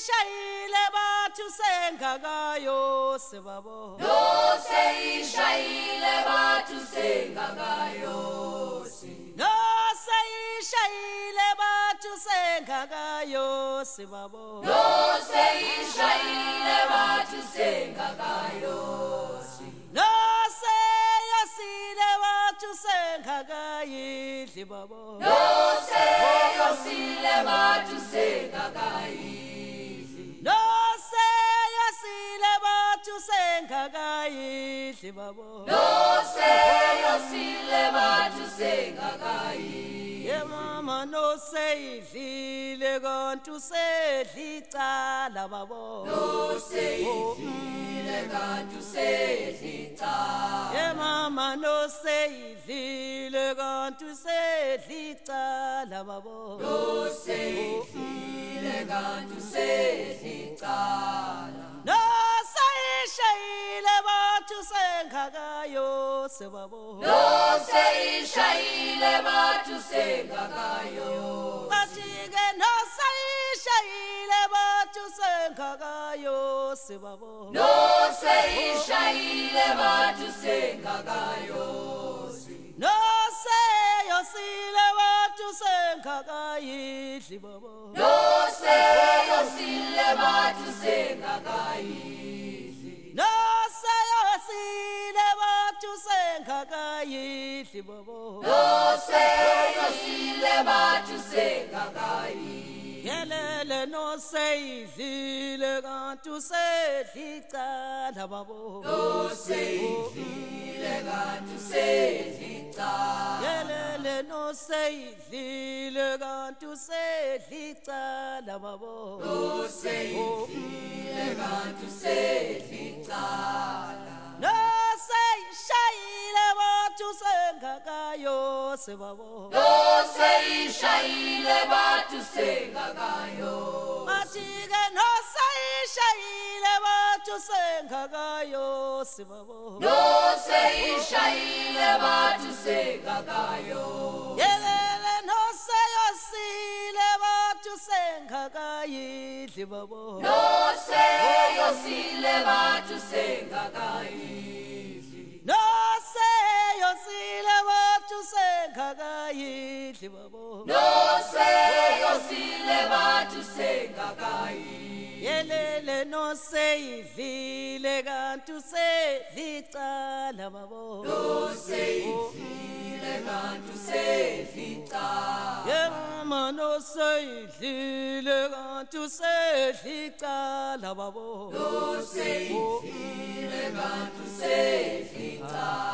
seyishayile bathu sengakayo sebabo seyishayile bathu sengakayo seyishayile bathu sengakayo sebabo seyishayile bathu sengakayo seyosile bathu sengakayidli babo seyosile bathu sengakayidli seyosile bathu sengakayidli babo seyosile bathu sengakayidli ye mama no seyidlile kanti usedli icala babo seyidlile kanti usedli icala ye mama no seyidlile kanti usedli icala babo seyidlile kanti usedli icala seyishayile bathu sengakayo sebabo seyishayile bathu sengakayo Atike seyishayile bathu sengakayo sebabo seyishayile bathu sengakayo seyosile bathu sengakayidli babo seyosile bathu sengakayidli seyosile bathu sengakayidli babo seyosile bathu sengakayidli yelele no seyidlile kanti usedli icala babo seyidlile kanti usedli icala yelele no seyidlile kanti usedli icala babo seyidlile kanti usedli icala seyishayile bathu sengakayo sebabo seyishayile bathu sengakayo Atike seyishayile bathu sengakayo sebabo seyishayile bathu sengakayo yelele no seyosile bathu sengakayidli babo seyosile bathu sengakayidli seyosile bathu sengakayidli babo seyosile bathu sengakayidli yelele no seyidlile kanti usedli icala babo seyidlile kanti usedli icala ye mama no seyidlile kanti usedli icala babo seyidlile kanti usedli icala